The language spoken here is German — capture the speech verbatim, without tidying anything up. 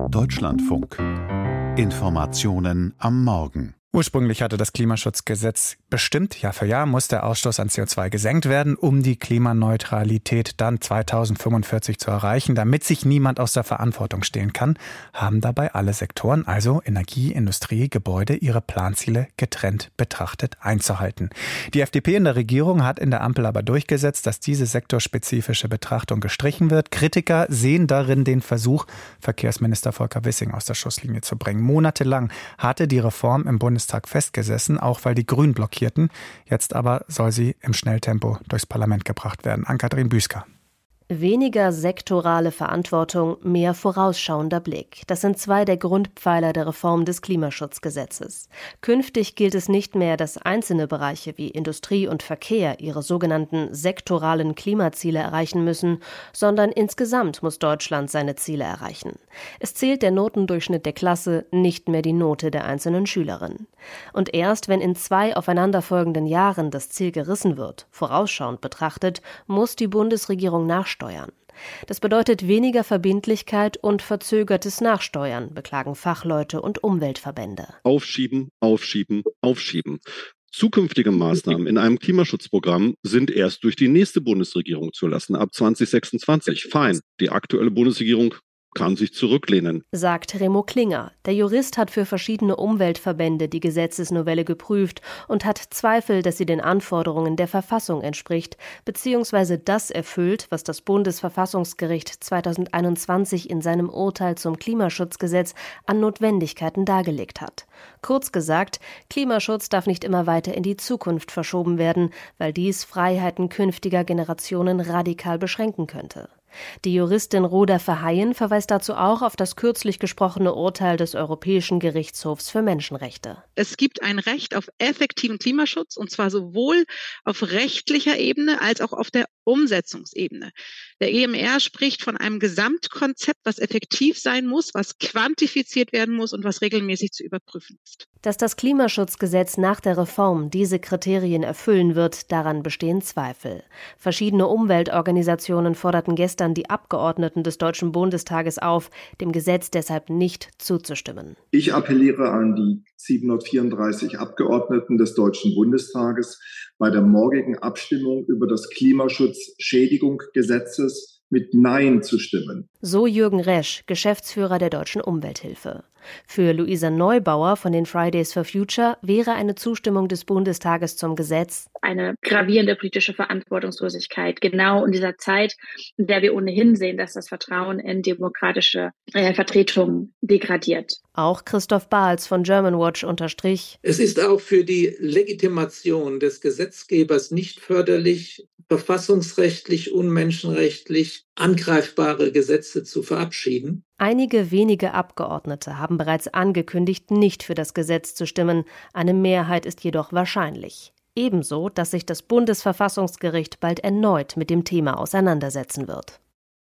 Deutschlandfunk. Informationen am Morgen. Ursprünglich hatte das Klimaschutzgesetz bestimmt, Jahr für Jahr muss der Ausstoß an C O zwei gesenkt werden, um die Klimaneutralität dann zweitausendfünfundvierzig zu erreichen. Damit sich niemand aus der Verantwortung stehlen kann, haben dabei alle Sektoren, also Energie, Industrie, Gebäude, ihre Planziele getrennt betrachtet einzuhalten. Die F D P in der Regierung hat in der Ampel aber durchgesetzt, dass diese sektorspezifische Betrachtung gestrichen wird. Kritiker sehen darin den Versuch, Verkehrsminister Volker Wissing aus der Schusslinie zu bringen. Monatelang hatte die Reform im Bundestag festgesessen, auch weil die Grünen blockierten. Jetzt aber soll sie im Schnelltempo durchs Parlament gebracht werden. Ann-Kathrin Büsker. Weniger sektorale Verantwortung, mehr vorausschauender Blick. Das sind zwei der Grundpfeiler der Reform des Klimaschutzgesetzes. Künftig gilt es nicht mehr, dass einzelne Bereiche wie Industrie und Verkehr ihre sogenannten sektoralen Klimaziele erreichen müssen, sondern insgesamt muss Deutschland seine Ziele erreichen. Es zählt der Notendurchschnitt der Klasse, nicht mehr die Note der einzelnen Schülerin. Und erst wenn in zwei aufeinanderfolgenden Jahren das Ziel gerissen wird, vorausschauend betrachtet, muss die Bundesregierung nachsteuern. Das bedeutet weniger Verbindlichkeit und verzögertes Nachsteuern, beklagen Fachleute und Umweltverbände. Aufschieben, aufschieben, aufschieben. Zukünftige Maßnahmen in einem Klimaschutzprogramm sind erst durch die nächste Bundesregierung zu lassen, ab zwanzig sechsundzwanzig. Fein, die aktuelle Bundesregierung kann sich zurücklehnen, sagt Remo Klinger. Der Jurist hat für verschiedene Umweltverbände die Gesetzesnovelle geprüft und hat Zweifel, dass sie den Anforderungen der Verfassung entspricht, beziehungsweise das erfüllt, was das Bundesverfassungsgericht zweitausendeinundzwanzig in seinem Urteil zum Klimaschutzgesetz an Notwendigkeiten dargelegt hat. Kurz gesagt, Klimaschutz darf nicht immer weiter in die Zukunft verschoben werden, weil dies Freiheiten künftiger Generationen radikal beschränken könnte. Die Juristin Roda Verheyen verweist dazu auch auf das kürzlich gesprochene Urteil des Europäischen Gerichtshofs für Menschenrechte. Es gibt ein Recht auf effektiven Klimaschutz, und zwar sowohl auf rechtlicher Ebene als auch auf der Umsetzungsebene. Der E M R spricht von einem Gesamtkonzept, was effektiv sein muss, was quantifiziert werden muss und was regelmäßig zu überprüfen ist. Dass das Klimaschutzgesetz nach der Reform diese Kriterien erfüllen wird, daran bestehen Zweifel. Verschiedene Umweltorganisationen forderten gestern die Abgeordneten des Deutschen Bundestages auf, dem Gesetz deshalb nicht zuzustimmen. Ich appelliere an die siebenhundertvierunddreißig Abgeordneten des Deutschen Bundestages, bei der morgigen Abstimmung über das Klimaschutzschädigungsgesetzes mit Nein zu stimmen. So Jürgen Resch, Geschäftsführer der Deutschen Umwelthilfe. Für Luisa Neubauer von den Fridays for Future wäre eine Zustimmung des Bundestages zum Gesetz eine gravierende politische Verantwortungslosigkeit, genau in dieser Zeit, in der wir ohnehin sehen, dass das Vertrauen in demokratische äh, Vertretung degradiert. Auch Christoph Bahls von Germanwatch unterstrich: Es ist auch für die Legitimation des Gesetzgebers nicht förderlich, verfassungsrechtlich, unmenschenrechtlich angreifbare Gesetze zu verabschieden. Einige wenige Abgeordnete haben bereits angekündigt, nicht für das Gesetz zu stimmen. Eine Mehrheit ist jedoch wahrscheinlich. Ebenso, dass sich das Bundesverfassungsgericht bald erneut mit dem Thema auseinandersetzen wird.